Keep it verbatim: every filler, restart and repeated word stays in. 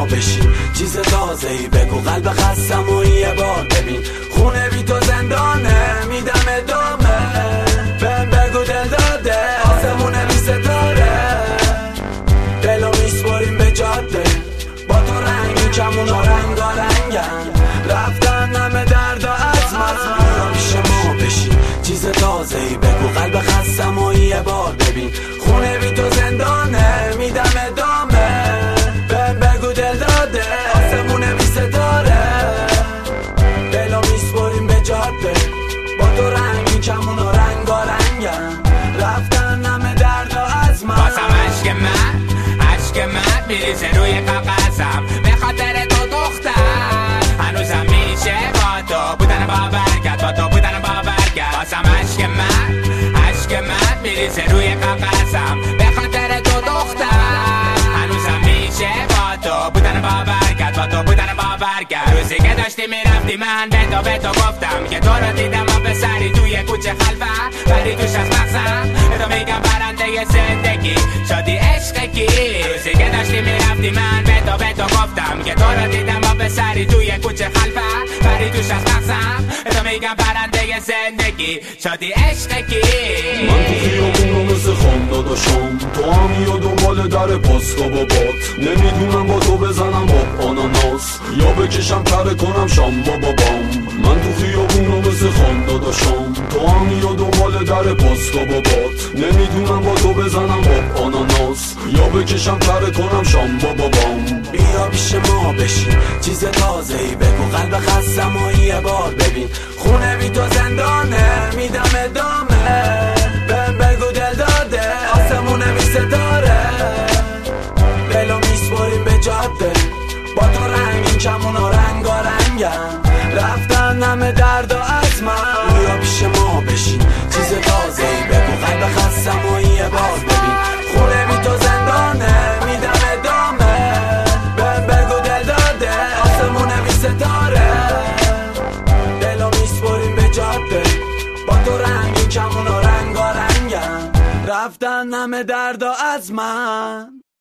بشین، چیز تازه‌ای بگو، قلب خستم و یه بار ببین. خونه بی تو زندانه، میدم ادامه، بهم بگو دل داده آسمونه بی ستاره، دلو میسپریم به جاده، با تو رنگی کمون و رنگا رنگن، رفتن همه درد و عزمم. بیا پیش ما بشین، چیز تازه‌ای بگو، قلب خستم و یه بار ببین. خونه بی تو زندانه، میدم ادامه، بهم بگو دل داده آسمونه بی ستاره، دلو میسپریم به جاده، با تو رنگی کمون و رنگا رنگن، رفتن همه درد و عزمم. بازم عشق من، عشق من میریزه روی کاغذم، به خاطر تو دختر هنوزم میشه با تو بودن باور کرد، با تو بودن باور کرد. بازم عشق من، عشق من میریزه روی کاغذم، به خاطر تو دختر هنوزم میشه با تو بودن باور کرد، با تو بودن باور کرد. روزی که داشتی میرفتی من به تو به تو گفتم که تو رو دیدم و پسری توی کوچه خلفت، ولی توش از مغزم تو میگم برنده زندگی شدی عشقکی. روزی که داشتی میرفتی من به تو به تو گفتم که تو رو دیدم و پسری توی کوچه خلفت، ولی توش از مغزم تو میگم برنده زندگی شدی عشقکی. من تو خیابون رو مثل خان داداشم، تو هم یا دنبال در پاستا بابات، نمیدونم با تو بزنم با آناناس یا بکشم کره کنم شام با بابام. من تو خیابون رو مثل خان داداشم، تو هم یا دنبال در پاستا بابات، نمیدونم با تو بزنم با آناناس یا بکشم کره کنم شام با بابام. بیا پیش ما بشین، چیز تازه‌ای بگو، قلب خستم و یه بار ببین. خونه بی تو زندانه، میدم ادامه، بهم بگو دل داده آسمونه بی ستاره، دلو میسپریم به جاده، با تو رنگین کمون و رنگا رنگن، رفتن همه درد و عزمم. بیا پیش ما بشین، چیز تازه‌ای بگو، قلب خستم و یه بار ببین. خونه بی تو زندانه، میدم ادامه، بهم بگو دل داده آسمونه بی ستاره، دلو میسپریم به جاده، با تو رنگین کمون و رنگا رنگن، رفتن همه درد و عزمم.